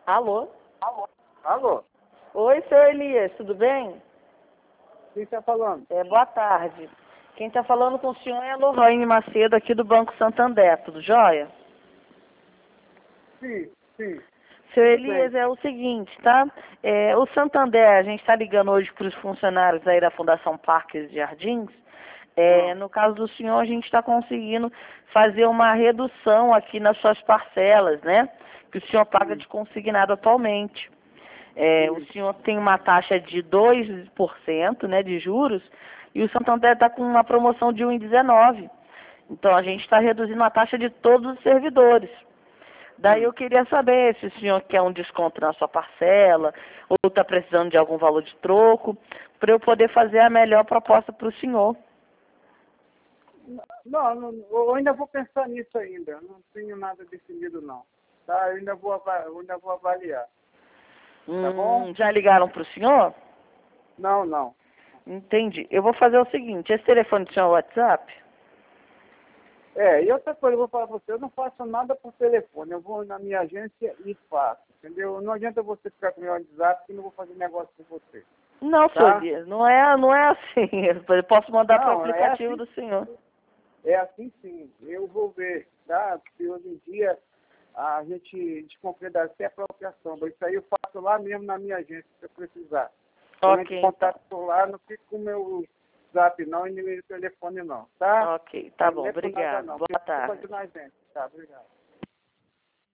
Alô? Alô? Oi, seu Elias, tudo bem? Quem está falando? Boa tarde. Quem está falando com o senhor é a Lorraine Macedo, aqui do Banco Santander, tudo jóia? Sim. Seu Tudo Elias, bem. é o seguinte, tá? O Santander, a gente está ligando hoje para os funcionários aí da Fundação Parques e Jardins. No caso do senhor, a gente está conseguindo fazer uma redução aqui nas suas parcelas, né? Que o senhor paga de consignado atualmente. O senhor tem uma taxa de 2%, né, de juros, e o Santander está com uma promoção de 1,19. Então, a gente está reduzindo a taxa de todos os servidores. Daí eu queria saber se o senhor quer um desconto na sua parcela, ou está precisando de algum valor de troco, para eu poder fazer a melhor proposta para o senhor. Não, eu ainda vou pensar nisso ainda. Não tenho nada definido não. Tá? Eu ainda vou avaliar. Tá bom? Já ligaram para o senhor? Não. Entendi. Eu vou fazer o seguinte, esse telefone do senhor é o WhatsApp? E outra coisa, eu vou falar para você, eu não faço nada por telefone. Eu vou na minha agência e faço, entendeu? Não adianta você ficar com o meu WhatsApp que eu não vou fazer negócio com você. Não, seu Tá? Elias, não é assim. Eu posso mandar para o Não, aplicativo do senhor. é assim sim. Eu vou ver, tá? Porque hoje em dia a gente desconfia até a apropriação. Isso aí eu faço lá mesmo na minha agência, se eu precisar. Quando eu Ok, te contato por lá, não fico com o meu zap não e nem meu telefone não, tá? ok, tá Não bom, é por nada obrigado. não. Boa Porque eu tô tarde. fazendo na agência. Tá, obrigado.